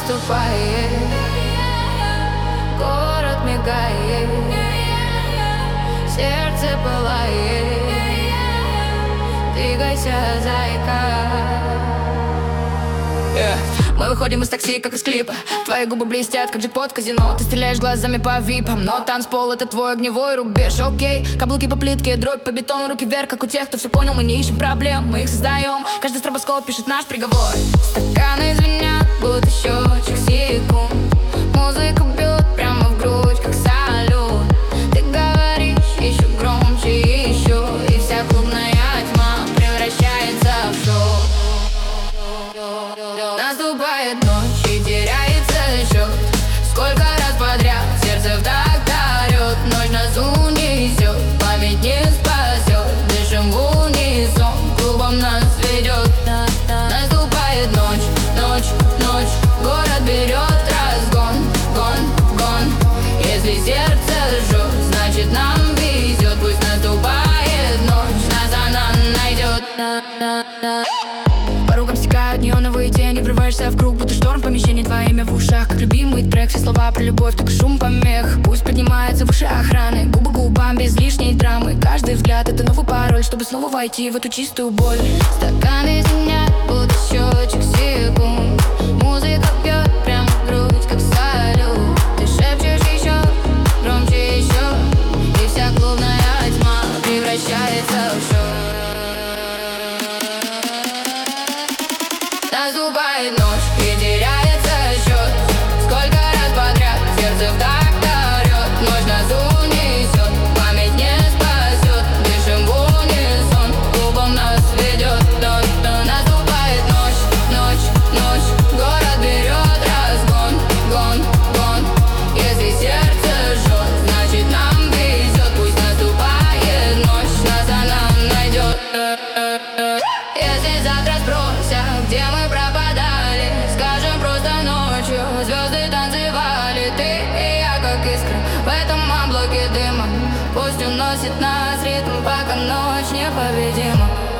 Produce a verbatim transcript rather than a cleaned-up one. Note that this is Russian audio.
наступает, город мигает, сердце пылает. Двигайся, зайка. Yeah. Мы выходим из такси, как из клипа. Твои губы блестят, как джекпот в казино. Ты стреляешь глазами по випам, но танцпол — это твой огневой рубеж. Окей, каблуки по плитке, дробь по бетону, руки вверх, как у тех, кто все понял. Мы не ищем проблем, мы их создаем. Каждый стробоскоп пишет наш приговор. Стаканы звенят, будто счетчик секунд. Музыка бьет прямо в грудь, как салют. Ты говоришь еще громче, еще. И вся клубная тьма превращается в шоу. Наступает ночь и теряется счет. Сколько раз подряд сердце в такт орет. Ночь нас унесет, память не спасет. Дышим в унисон, клубом нас ведет. Наступает ночь, ночь, ночь. Город берет разгон, гон, гон. Если сердце жжет, значит нам везет. Пусть наступает ночь, нас она найдет. По рукам стекают неоновые тени. Врываешься в круг, будто шторм в помещении. Твое имя в ушах, как любимый трек. Все слова про любовь, только шум помех. Пусть поднимается выше охраны. Губы губам без лишней драмы. Каждый взгляд — это новый пароль, чтобы снова войти в эту чистую боль. Стаканы звенят, будто счетчик секунд. Музыка бьет прямо в грудь, как салют. Ты шепчешь еще, громче еще. И вся клубная тьма превращается в шоу. Наступает ночь и теряется счет. Сколько раз подряд сердце в такт орет. Ночь нас унесет, память не спасет. Дышим в унисон, клубом нас ведет. Наступает ночь, ночь, ночь. Город берет разгон, гон, гон. Если сердце жжет, значит нам везет. Пусть наступает ночь, нас она найдет. Если завтра спросят, где мы пропадали, скажем просто ночью звезды танцевали. Ты и я, как искра в этом облаке дыма. Пусть уносит нас ритм, пока ночь непобедима.